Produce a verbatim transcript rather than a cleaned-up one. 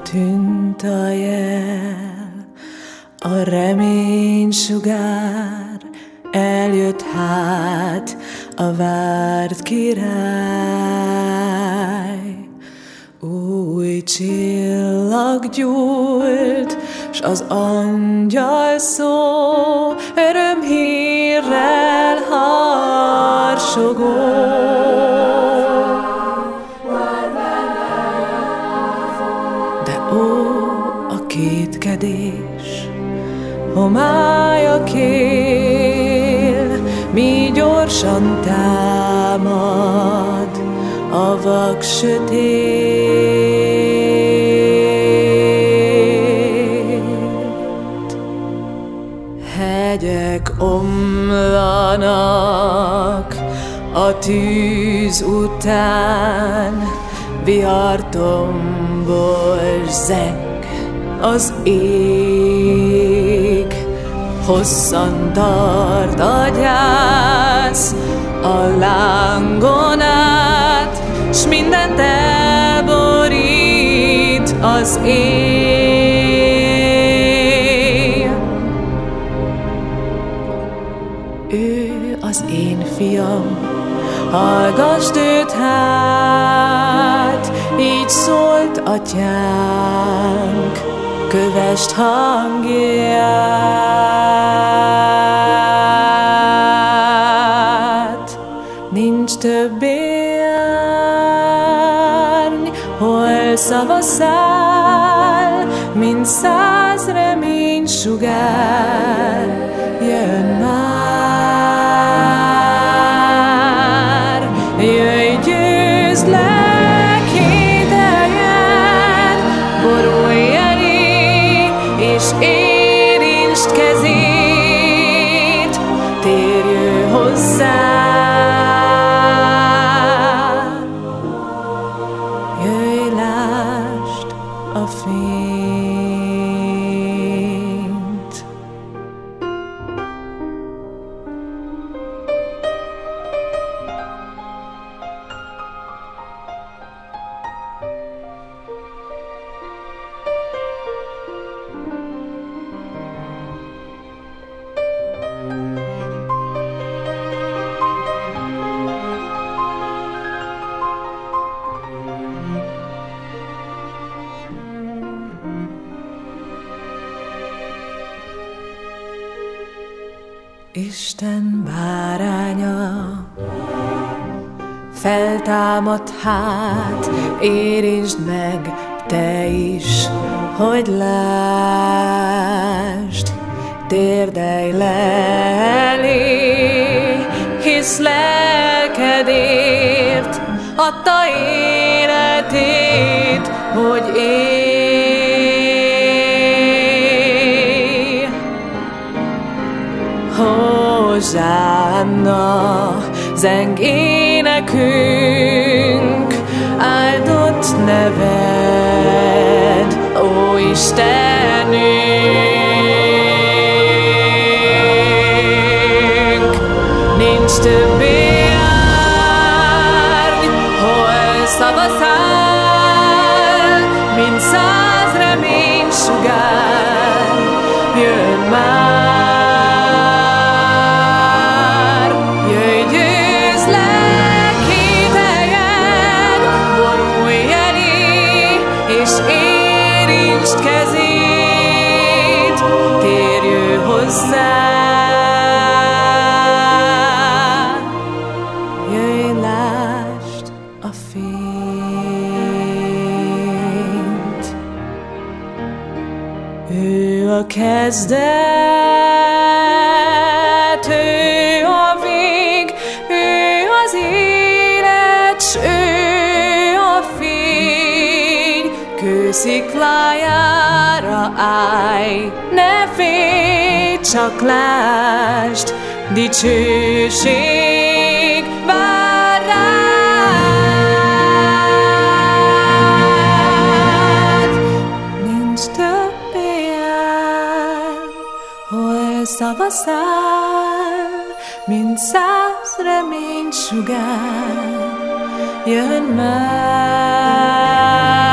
eltűnt a jel, a reménysugár, eljött hát a várt király. Új csillag gyújt, s az angyal szó örömhírrel harsogó. De ó, a kétkedés, homálya kél, mi gyorsan támad a vak sötét. Hegyek omlanak a tűz után, vihartombol zeng az ég. Hosszan tart a gyász a lángon át, s mindent elborít az éj. Ő az én fiam, hallgasd őt hát, így szólt atyánk, kövesd hangját. Nincs többé árny, hol szava száll, mint száz reménysugár. Jön már, jöjj, győzlek, hideljen, borulj elé, és érintsd kezét, térj hozzá. Jöjj, lásd a fényt. Isten báránya feltámad hát, érintsd meg te is, hogy lásd, térdelj le elé, hisz lelkedért adta életét, hogy élj. Hozsánna, zeng énekünk, áldott neved, ó Istenünk. Nincs többé árny, hol szava száll, mint száz reménysugár. Jön már, kezét, térj hozzá. Jöjj, lásd a fényt. Ő a kezdet, ő a vég, ő az élet, s ő a fény. Kősziklájára állj, ne félj, csak lásd, dicsőség vár rád. Nincs többé ár, hol szava száll, mint száz reménysugár. Jön már,